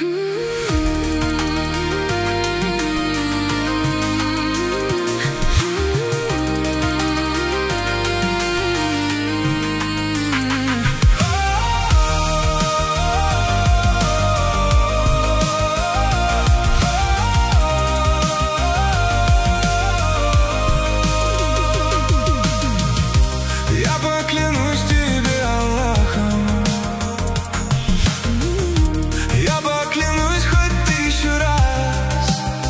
Я поклянусь тебе Аллахом, я поклянусь хоть 1000 раз,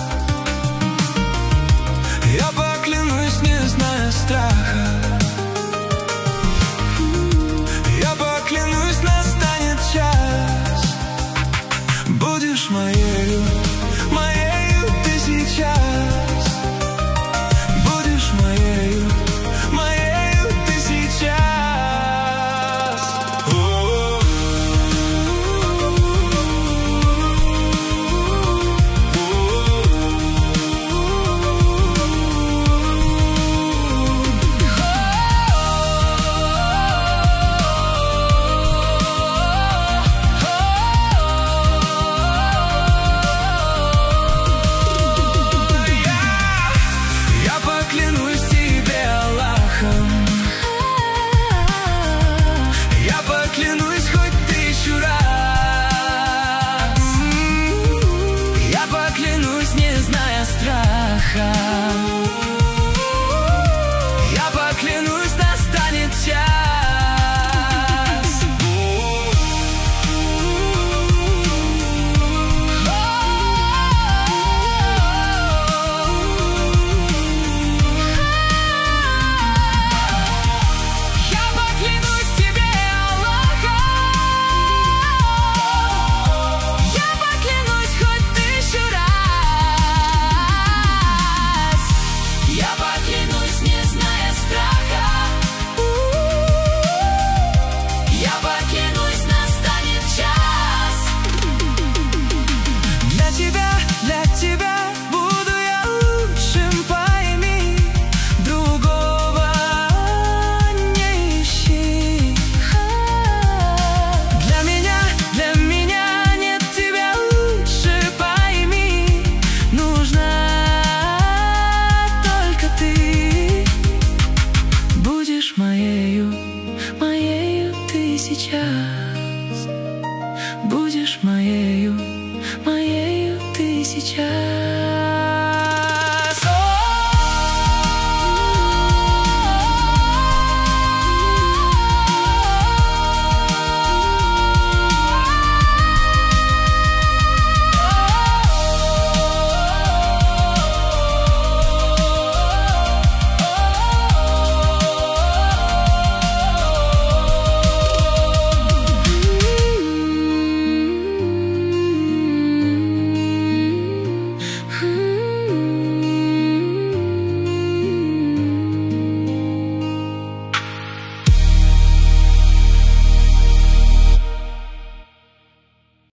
я поклянусь, не зная страха, я поклянусь, настанет час, будешь моею, моею ты сейчас, будешь моею, моею ты сейчас. Я поклянусь тебе Аллахом, я поклянусь хоть 1000 раз, я поклянусь, не зная страха, я поклянусь, настанет час. Я поклянусь тебе Аллахом, я поклянусь хоть 1000 раз, я поклянусь, не зная страха, я поклянусь, настанет час. Для тебя буду я лучшим, пойми, другого не ищи. Для меня нет тебя лучше, пойми, нужна только ты. Будешь моею, моею ты сейчас, будешь моею, моею ты сейчас.